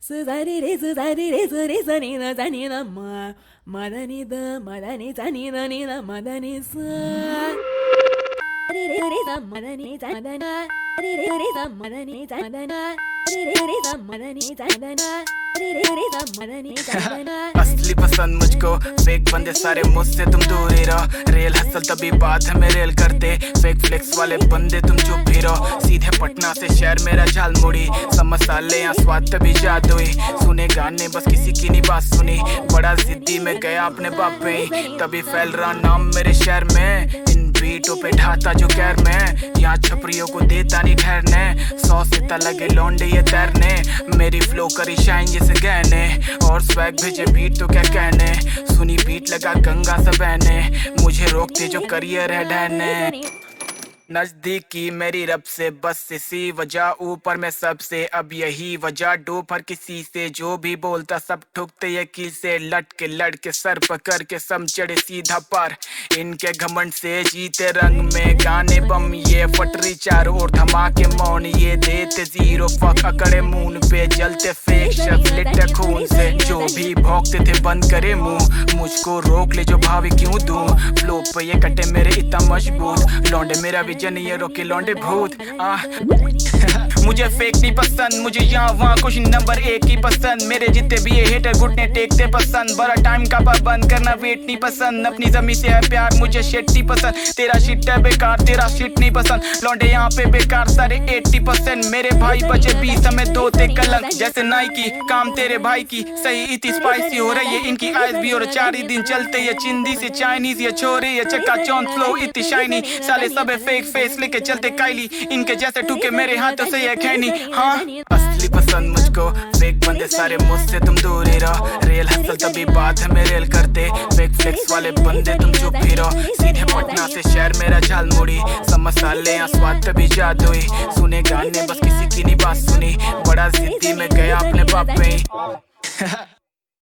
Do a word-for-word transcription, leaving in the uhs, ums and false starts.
Suzari re suzari re suri sani na sani na ma madani da madani sani na ni na madani sa re re re sa madani sa madana re re re sa madani sa madana re re re sa madani sa madana re re re sa madani sa madana असली पसंद मुझको fake बंदे सारे मुझसे तुम दूर ही रहो rail hustle तभी बात है मेरे रेल करते फेक फ्लेक्स वाले बंदे तुम चुप ही रहो सीधे पटना से शहर मेरा झालमुड़ी सब मसाले यहाँ स्वाद तभी जादुई सुने गाने बस किसी की नहीं बात सुनी बड़ा जिद्दी में गया अपने बाप पे तभी फैल रहा नाम मेरे शहर में इन बीटों पे ढाता जो कैर में यहाँ छपरियों को देता नहीं ठहरने सौ से लगे लौंडे ये तैरने मेरी फ्लो करी शाइन जैसे गहने और स्वैग भेजे बीट तो क्या कहने सुनी बीट लगा गंगा से बहने मुझे रोकते जो करियर है डहने नजदीकी मेरी रब से बस इसी वजह ऊपर में सबसे अब यही वजह डूब हर किसी से जो भी बोलता सब ठुकते यकीन से लट के लड़ के सर पकड़ के सम चढ़े सीधा पर इनके घमंड से जीते रंग में गाने बम ये फटरी चारों ओर धमाके मौन ये देते जीरो फक अकड़े मून पे जलते फेक शब्द लिटे खून से जो भी भौंकते थे बंद करे मुंह मुझको रोक ले जो भावी क्यों दूं फ्लो पे ये कटे मेरे इतना मजबूत लौंडे मेरा विजन ये रोके लौंडे भूत आ मुझे फेक नहीं पसंद मुझे यहाँ वहाँ कुछ नंबर एक ही पसंद मेरे जितने भी ये हेटर घुटने टेकते पसंद बड़ा टाइम का पाबंद करना वेट नहीं पसंद अपनी जमी से है प्यार मुझे शिट नहीं पसंद तेरा शिट है बेकार तेरा शिट नहीं पसंद लौंडे यहाँ पे बेकार सारे अस्सी परसेंट मेरे भाई बचे बीस हमें धोते कलंक जैसे नाइकी काम तेरे भाई की सही इतनी स्पाइसी हो रही है इनकी आइज भी और चार ही दिन चलते ये चिंदी से चाइनीज ये छोरे ये चक्का चौंध फ्लो इतनी शाइनी साले सब फेक फेस लेके चलते काइली इनके जैसे ठुके मेरे हाथों से ये खैनी हाँ असली पसंद मुझको फेक बंदे सारे मुझसे तुम दूर ही रहो रेल हसल तभी बात है मेरे रेल करते फेक फ्लेक्स वाले बंदे तुम चुप ही रहो सीधे पटना से शहर मेरा झालमुड़ी सब मसाले यहाँ स्वाद तभी जादुई सुने गाने बस किसी की नहीं बात सुनी बड़ा जिद्दी में गया अपने बाप पे